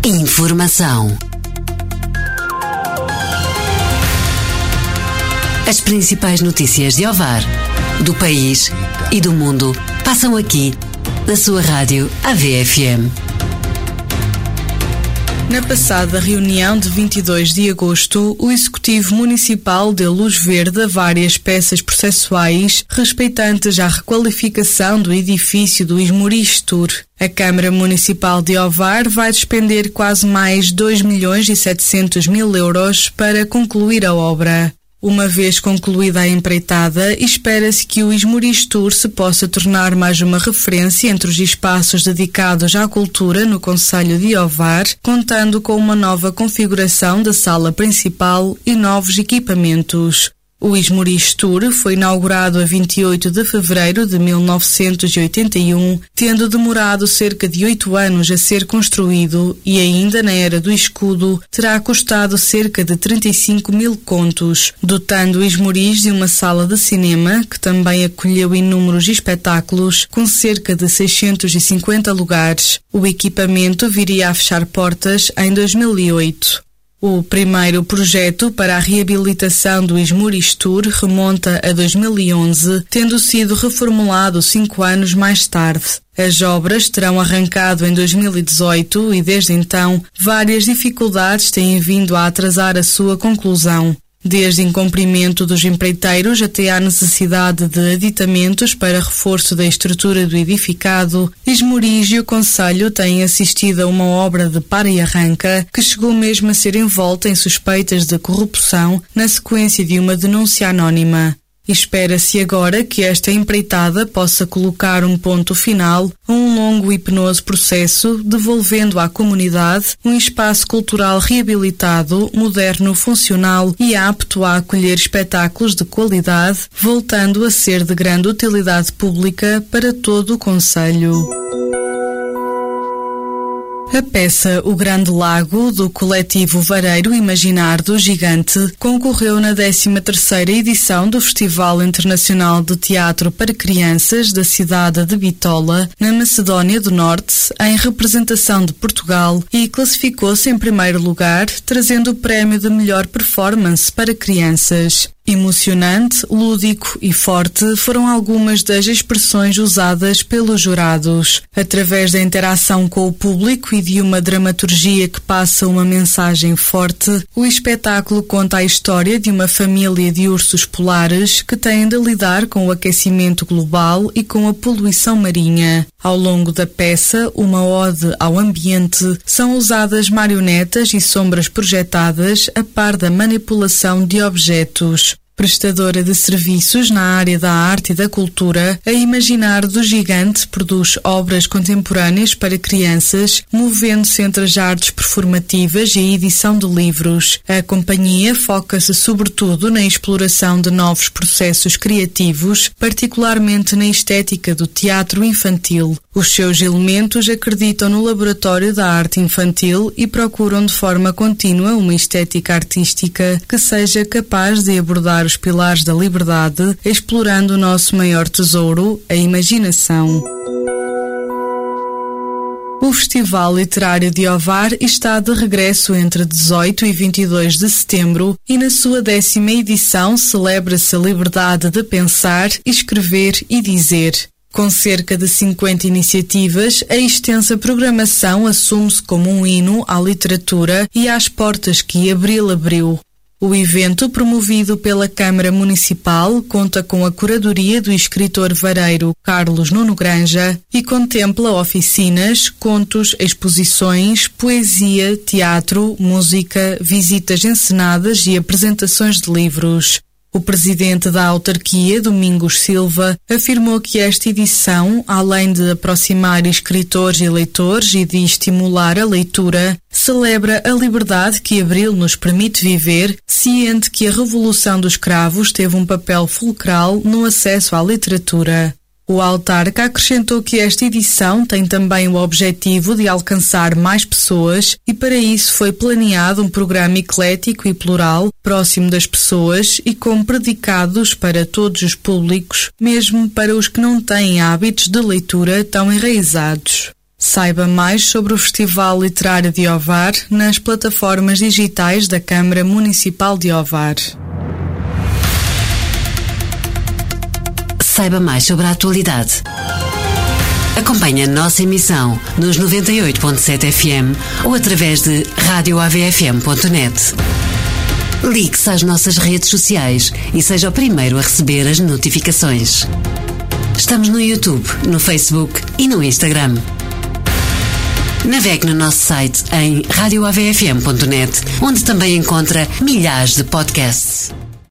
Informação. As principais notícias de Ovar, do país e do mundo passam aqui, na sua rádio AVFM. Na passada reunião de 22 de agosto, o Executivo Municipal deu luz verde a várias peças processuais respeitantes à requalificação do edifício do Esmoriz Tour. A Câmara Municipal de Ovar vai despender quase mais 2.700.000 euros para concluir a obra. Uma vez concluída a empreitada, espera-se que o Esmoriz Tour se possa tornar mais uma referência entre os espaços dedicados à cultura no concelho de Ovar, contando com uma nova configuração da sala principal e novos equipamentos. O Esmoriz Tour foi inaugurado a 28 de fevereiro de 1981, tendo demorado cerca de 8 anos a ser construído e ainda na era do escudo terá custado cerca de 35.000 contos, dotando o Esmoriz de uma sala de cinema que também acolheu inúmeros espetáculos com cerca de 650 lugares. O equipamento viria a fechar portas em 2008. O primeiro projeto para a reabilitação do Esmoriz Tour remonta a 2011, tendo sido reformulado 5 anos mais tarde. As obras terão arrancado em 2018 e, desde então, várias dificuldades têm vindo a atrasar a sua conclusão. Desde incumprimento dos empreiteiros até à necessidade de aditamentos para reforço da estrutura do edificado, Esmoriz e o concelho têm assistido a uma obra de para e arranca que chegou mesmo a ser envolta em suspeitas de corrupção na sequência de uma denúncia anónima. Espera-se agora que esta empreitada possa colocar um ponto final a um longo e penoso processo, devolvendo à comunidade um espaço cultural reabilitado, moderno, funcional e apto a acolher espetáculos de qualidade, voltando a ser de grande utilidade pública para todo o concelho. A peça O Grande Lago, do coletivo Vareiro Imaginar do Gigante, concorreu na 13ª edição do Festival Internacional de Teatro para Crianças da cidade de Bitola, na Macedónia do Norte, em representação de Portugal, e classificou-se em primeiro lugar, trazendo o prémio de melhor performance para crianças. Emocionante, lúdico e forte foram algumas das expressões usadas pelos jurados. Através da interação com o público e de uma dramaturgia que passa uma mensagem forte, o espetáculo conta a história de uma família de ursos polares que têm de lidar com o aquecimento global e com a poluição marinha. Ao longo da peça, uma ode ao ambiente, são usadas marionetas e sombras projetadas a par da manipulação de objetos. Prestadora de serviços na área da arte e da cultura, a Imaginar do Gigante produz obras contemporâneas para crianças, movendo-se entre as artes performativas e a edição de livros. A companhia foca-se sobretudo na exploração de novos processos criativos, particularmente na estética do teatro infantil. Os seus elementos acreditam no laboratório da arte infantil e procuram de forma contínua uma estética artística que seja capaz de abordar os pilares da liberdade, explorando o nosso maior tesouro, a imaginação. O Festival Literário de Ovar está de regresso entre 18 e 22 de setembro e na sua 10ª edição celebra-se a liberdade de pensar, escrever e dizer. Com cerca de 50 iniciativas, a extensa programação assume-se como um hino à literatura e às portas que Abril abriu. O evento, promovido pela Câmara Municipal, conta com a curadoria do escritor vareiro Carlos Nuno Granja e contempla oficinas, contos, exposições, poesia, teatro, música, visitas encenadas e apresentações de livros. O presidente da autarquia, Domingos Silva, afirmou que esta edição, além de aproximar escritores e leitores e de estimular a leitura, celebra a liberdade que Abril nos permite viver, ciente que a Revolução dos Cravos teve um papel fulcral no acesso à literatura. O autarca acrescentou que esta edição tem também o objetivo de alcançar mais pessoas e para isso foi planeado um programa eclético e plural, próximo das pessoas e com predicados para todos os públicos, mesmo para os que não têm hábitos de leitura tão enraizados. Saiba mais sobre o Festival Literário de Ovar nas plataformas digitais da Câmara Municipal de Ovar. Saiba mais sobre a atualidade. Acompanhe a nossa emissão nos 98.7 FM ou através de radioavfm.net. Ligue-se às nossas redes sociais e seja o primeiro a receber as notificações. Estamos no YouTube, no Facebook e no Instagram. Navegue no nosso site em radioavfm.net, onde também encontra milhares de podcasts.